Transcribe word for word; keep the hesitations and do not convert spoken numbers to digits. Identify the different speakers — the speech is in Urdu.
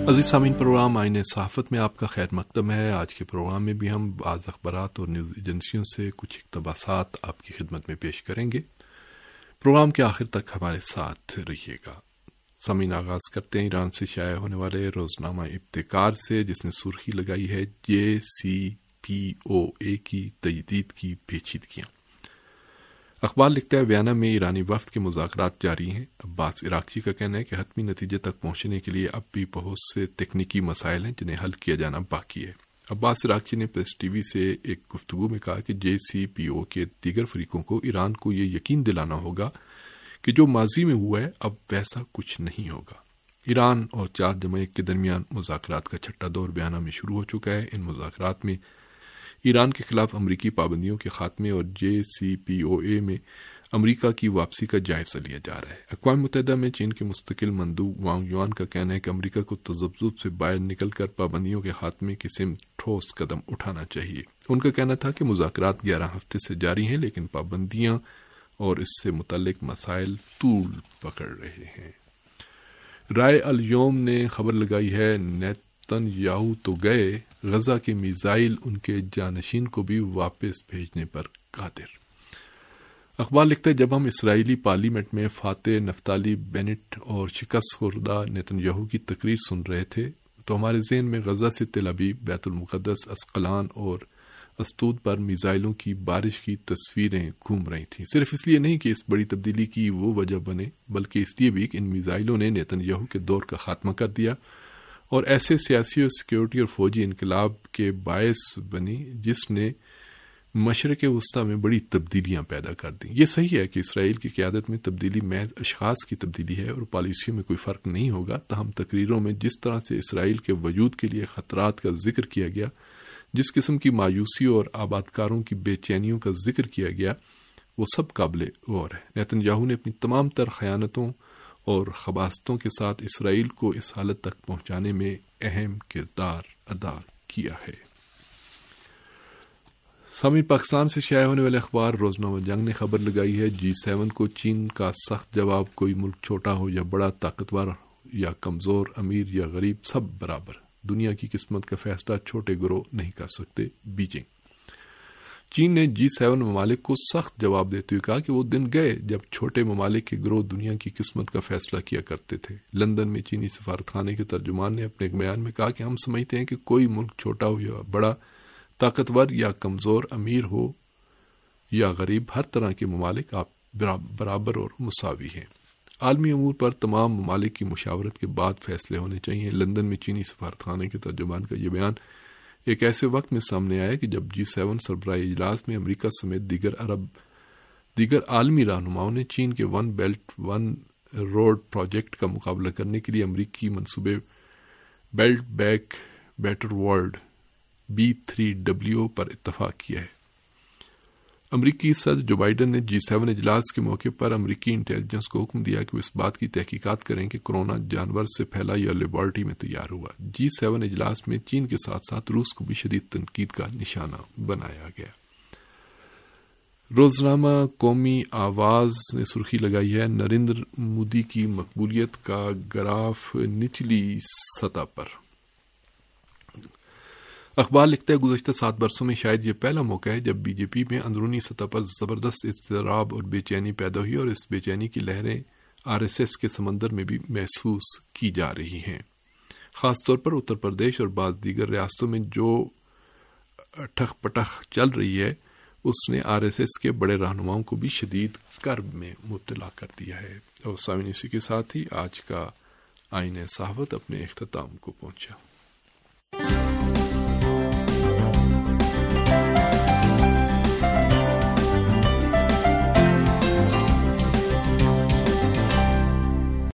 Speaker 1: عزیز سامعین، پروگرام آئین صحافت میں آپ کا خیر مقدم ہے۔ آج کے پروگرام میں بھی ہم بعض اخبارات اور نیوز ایجنسیوں سے کچھ اقتباسات آپ کی خدمت میں پیش کریں گے۔ پروگرام کے آخر تک ہمارے ساتھ رہیے گا۔ سامعین، آغاز کرتے ہیں ایران سے شائع ہونے والے روزنامہ ابتکار سے، جس نے سرخی لگائی ہے جے سی پی او اے کی تجدید کی پیچیدگیاں۔ اخبار لکھتا ہے ویانا میں ایرانی وفد کے مذاکرات جاری ہیں۔ عباس عراقچی کا کہنا ہے کہ حتمی نتیجے تک پہنچنے کے لیے اب بھی بہت سے تکنیکی مسائل ہیں جنہیں حل کیا جانا باقی ہے۔ عباس عراقچی نے پریس ٹی وی سے ایک گفتگو میں کہا کہ جے سی پی او کے دیگر فریقوں کو ایران کو یہ یقین دلانا ہوگا کہ جو ماضی میں ہوا ہے اب ویسا کچھ نہیں ہوگا۔ ایران اور چار جمع ایک کے درمیان مذاکرات کا چھٹا دور ویانا میں شروع ہو چکا ہے۔ ان مذاکرات میں ایران کے خلاف امریکی پابندیوں کے خاتمے اور جے سی پی او اے میں امریکہ کی واپسی کا جائزہ لیا جا رہا ہے۔ اقوام متحدہ میں چین کے مستقل مندوب وانگ یوان کا کہنا ہے کہ امریکہ کو تذبذب سے باہر نکل کر پابندیوں کے خاتمے کی سمت ٹھوس قدم اٹھانا چاہیے۔ ان کا کہنا تھا کہ مذاکرات گیارہ ہفتے سے جاری ہیں، لیکن پابندیاں اور اس سے متعلق مسائل طول پکڑ رہے ہیں۔ رائے الیوم نے خبر لگائی ہے نیتن یاہو تو گئے، غزہ کے میزائل ان کے جانشین کو بھی واپس بھیجنے پر قادر۔ اخبار لکھتا ہے جب ہم اسرائیلی پارلیمنٹ میں فاتح نفتالی بینٹ اور شکست خوردہ نیتن یاہو کی تقریر سن رہے تھے تو ہمارے ذہن میں غزہ سے تل ابیب، بیت المقدس، اسقلان اور اسدود پر میزائلوں کی بارش کی تصویریں گھوم رہی تھیں۔ صرف اس لیے نہیں کہ اس بڑی تبدیلی کی وہ وجہ بنے، بلکہ اس لیے بھی کہ ان میزائلوں نے نیتن یاہو کے دور کا خاتمہ کر دیا اور ایسے سیاسی اور سیکیورٹی اور فوجی انقلاب کے باعث بنی جس نے مشرق وسطی میں بڑی تبدیلیاں پیدا کر دیں۔ یہ صحیح ہے کہ اسرائیل کی قیادت میں تبدیلی محض اشخاص کی تبدیلی ہے اور پالیسیوں میں کوئی فرق نہیں ہوگا، تاہم تقریروں میں جس طرح سے اسرائیل کے وجود کے لیے خطرات کا ذکر کیا گیا، جس قسم کی مایوسی اور آبادکاروں کی بے چینیوں کا ذکر کیا گیا، وہ سب قابل غور ہے۔ نیتن یاہو نے اپنی تمام تر خیانتوں اور خباستوں کے ساتھ اسرائیل کو اس حالت تک پہنچانے میں اہم کردار ادا کیا ہے۔ سامعین، پاکستان سے شائع ہونے والے اخبار روزنامہ جنگ نے خبر لگائی ہے جی سیون کو چین کا سخت جواب، کوئی ملک چھوٹا ہو یا بڑا، طاقتور یا کمزور، امیر یا غریب، سب برابر، دنیا کی قسمت کا فیصلہ چھوٹے گروہ نہیں کر سکتے، بیجنگ۔ چین نے جی سیون ممالک کو سخت جواب دیتے ہوئے کہا کہ وہ دن گئے جب چھوٹے ممالک کے گروہ دنیا کی قسمت کا فیصلہ کیا کرتے تھے۔ لندن میں چینی سفارت خانے کے ترجمان نے اپنے ایک بیان میں کہا کہ ہم سمجھتے ہیں کہ کوئی ملک چھوٹا ہو یا بڑا، طاقتور یا کمزور، امیر ہو یا غریب، ہر طرح کے ممالک آپ برابر اور مساوی ہیں۔ عالمی امور پر تمام ممالک کی مشاورت کے بعد فیصلے ہونے چاہیے۔ لندن میں چینی سفارت خانے کے ترجمان کا یہ بیان ایک ایسے وقت میں سامنے آیا کہ جب جی سیون سربراہی اجلاس میں امریکہ سمیت دیگر عرب دیگر عالمی رہنماؤں نے چین کے one belt one road project کا مقابلہ کرنے کے لیے امریکی منصوبے build back better world B three W پر اتفاق کیا ہے۔ امریکی صدر جو بائیڈن نے جی سیون اجلاس کے موقع پر امریکی انٹیلیجنس کو حکم دیا کہ وہ اس بات کی تحقیقات کریں کہ کورونا جانور سے پھیلا یا لیبارٹری میں تیار ہوا۔ جی سیون اجلاس میں چین کے ساتھ ساتھ روس کو بھی شدید تنقید کا نشانہ بنایا گیا۔ روزنامہ قومی آواز نے سرخی لگائی ہے نریندر مودی کی مقبولیت کا گراف نچلی سطح پر۔ اخبار لکھتا ہے گزشتہ سات برسوں میں شاید یہ پہلا موقع ہے جب بی جے پی میں اندرونی سطح پر زبردست اضطراب اور بے چینی پیدا ہوئی اور اس بے چینی کی لہریں آر ایس ایس کے سمندر میں بھی محسوس کی جا رہی ہیں۔ خاص طور پر اتر پردیش اور بعض دیگر ریاستوں میں جو ٹھخ پٹخ چل رہی ہے اس نے آر ایس ایس کے بڑے رہنماؤں کو بھی شدید کرب میں مبتلا کر دیا ہے۔ اور سامعین، اسی کے ساتھ ہی آج کا آئین صحافت اپنے اختتام کو پہنچا۔